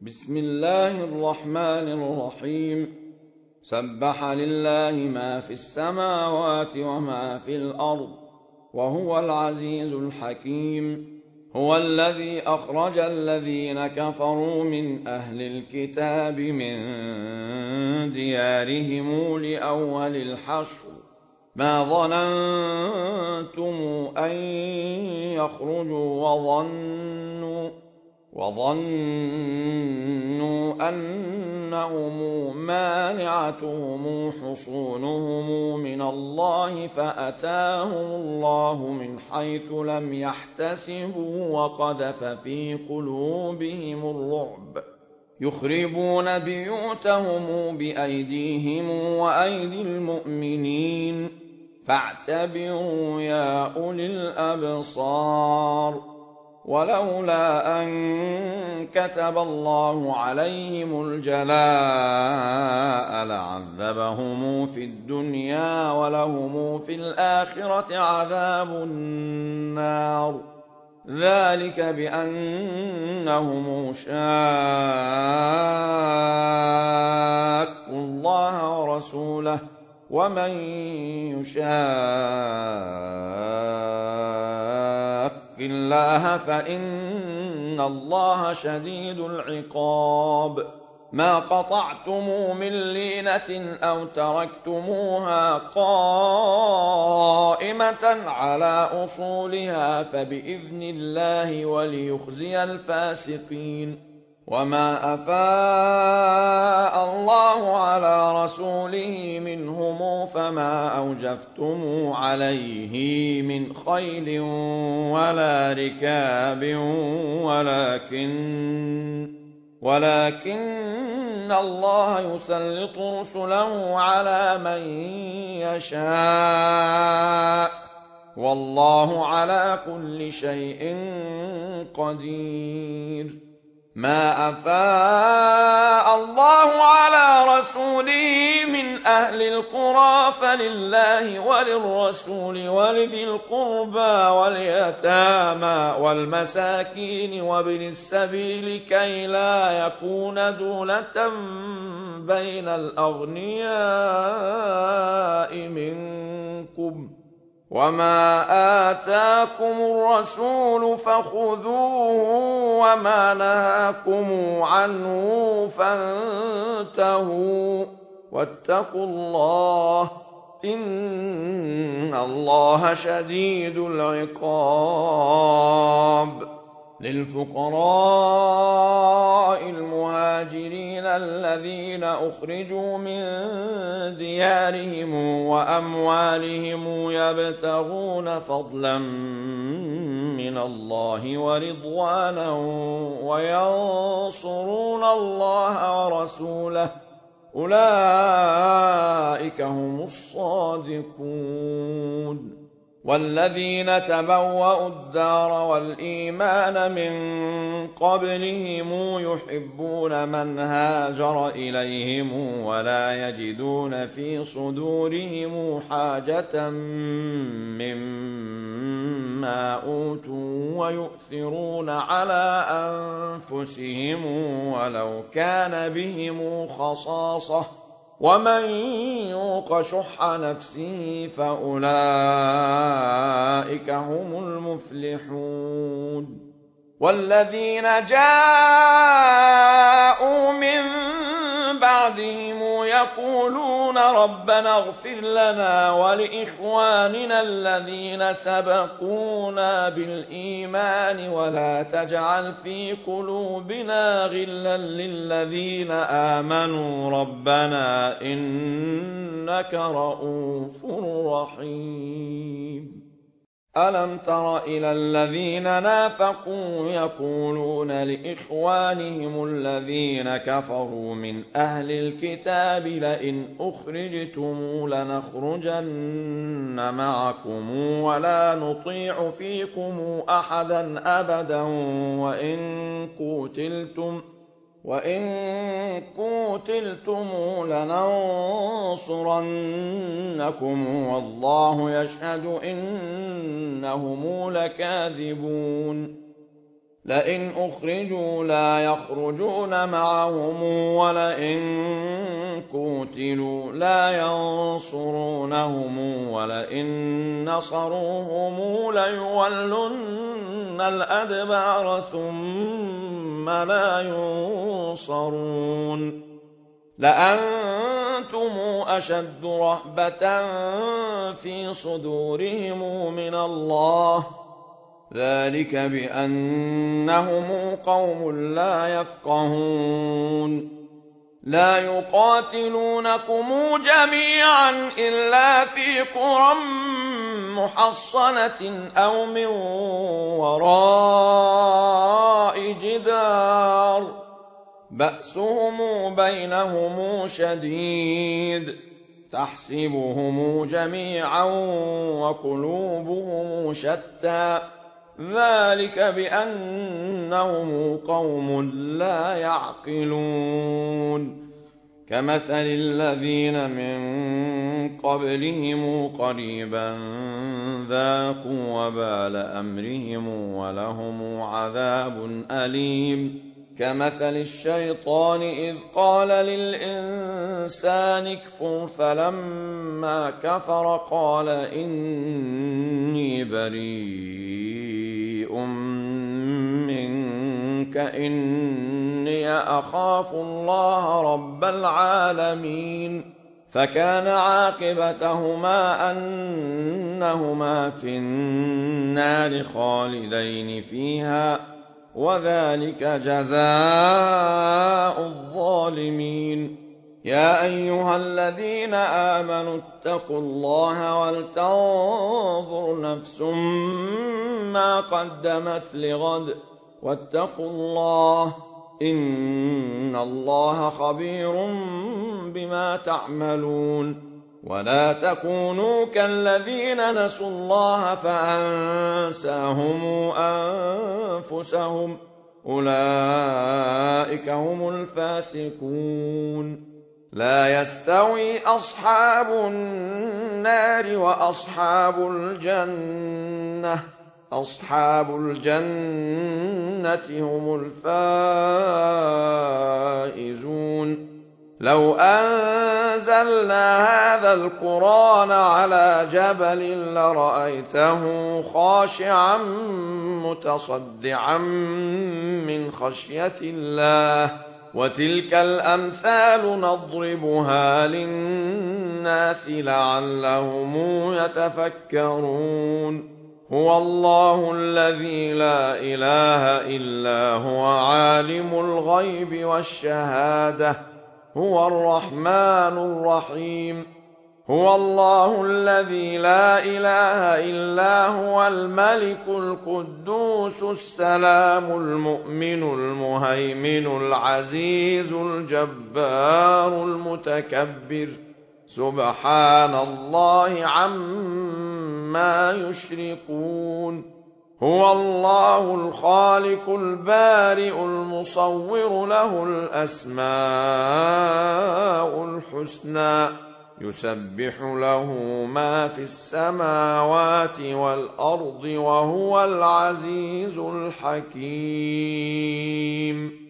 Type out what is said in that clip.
بسم الله الرحمن الرحيم. سبح لله ما في السماوات وما في الأرض وهو العزيز الحكيم. هو الذي أخرج الذين كفروا من أهل الكتاب من ديارهم لأول الحشر ما ظننتم أن يخرجوا وظنوا أنهم مانعتهم حصونهم من الله فأتاهم الله من حيث لم يحتسبوا وقذف في قلوبهم الرعب يخربون بيوتهم بأيديهم وأيدي المؤمنين فاعتبروا يا أولي الأبصار. ولولا أن كتب الله عليهم الجلاء لعذبهم في الدنيا ولهم في الآخرة عذاب النار. ذلك بأنهم شاقوا الله ورسوله ومن يشاق الله فإن الله شديد العقاب. ما قطعتم من لينة أو تركتموها قائمة على أصولها فبإذن الله وليخزي الفاسقين. وما أفاء الله على رسوله منهم فما أوجفتم عليه من خيل ولا ركاب ولكن الله يسلط رسله على من يشاء والله على كل شيء قدير. ما أفاء الله على رسوله من أهل القرى فلله وللرسول ولذي القربى واليتامى والمساكين وابن السبيل كي لا يكون دولة بين الأغنياء منكم. وما آتاكم الرسول فخذوه وما نهاكم عنه فانتهوا واتقوا الله إن الله شديد العقاب. للفقراء المهاجرين الذين أخرجوا من ديارهم وأموالهم يبتغون فضلا من الله ورضوانا وينصرون الله ورسوله أولئك هم الصادقون. والذين تبوأوا الدار والإيمان من قبلهم يحبون من هاجر إليهم ولا يجدون في صدورهم حاجة مما أوتوا ويؤثرون على أنفسهم ولو كان بهم خصاصة ومن يوق شح نفسه فأولئك هم المفلحون. والذين جاءوا من بعدهم يقولون ربنا اغفر لنا ولإخواننا الذين سبقونا بالإيمان ولا تجعل في قلوبنا غلا للذين آمنوا ربنا إنك رؤوف رحيم. ألم تر إلى الذين نافقوا يقولون لإخوانهم الذين كفروا من أهل الكتاب لئن أخرجتم لنخرجن معكم ولا نطيع فيكم أحدا أبدا وإن قوتلتم لننصرنكم والله يشهد إنهم لكاذبون. لئن أخرجوا لا يخرجون معهم ولئن قوتلوا لا ينصرونهم ولئن نصروهم ليولن الأدبار ثم لا ينصرون لأنتم أشد رهبة في صدورهم من الله ذلك بأنهم قوم لا يفقهون لا يقاتلونكم جميعا إلا في قرى محصنة أو من وراء جدار بأسهم بينهم شديد تحسبهم جميعا وقلوبهم شتى ذلك بأنهم قوم لا يعقلون كمثل الذين من قبلهم قريبا ذاقوا وبال أمرهم ولهم عذاب أليم كمثل الشيطان إذ قال للإنسان اكفر فلما كفر قال إني بريء منك إني أخاف الله رب العالمين فكان عاقبتهما أنهما في النار خالدين فيها وذلك جزاء الظالمين يا أيها الذين آمنوا اتقوا الله ولتنظر نفس ما قدمت لغد واتقوا الله إن الله خبير بما تعملون ولا تكونوا كالذين نسوا الله فأنساهم أنفسهم أولئك هم الفاسقون لا يستوي أصحاب النار وأصحاب الجنة أصحاب الجنة هم الفائزون لو أنزلنا هذا القرآن على جبل لرأيته خاشعا متصدعا من خشية الله وتلك الأمثال نضربها للناس لعلهم يتفكرون هو الله الذي لا إله إلا هو عالم الغيب والشهادة هو الرحمن الرحيم هو الله الذي لا إله إلا هو الملك القدوس السلام المؤمن المهيمن العزيز الجبار المتكبر سبحان الله عما يشركون هو الله الخالق البارئ المصور له الأسماء الحسنى يسبح له ما في السماوات والأرض وهو العزيز الحكيم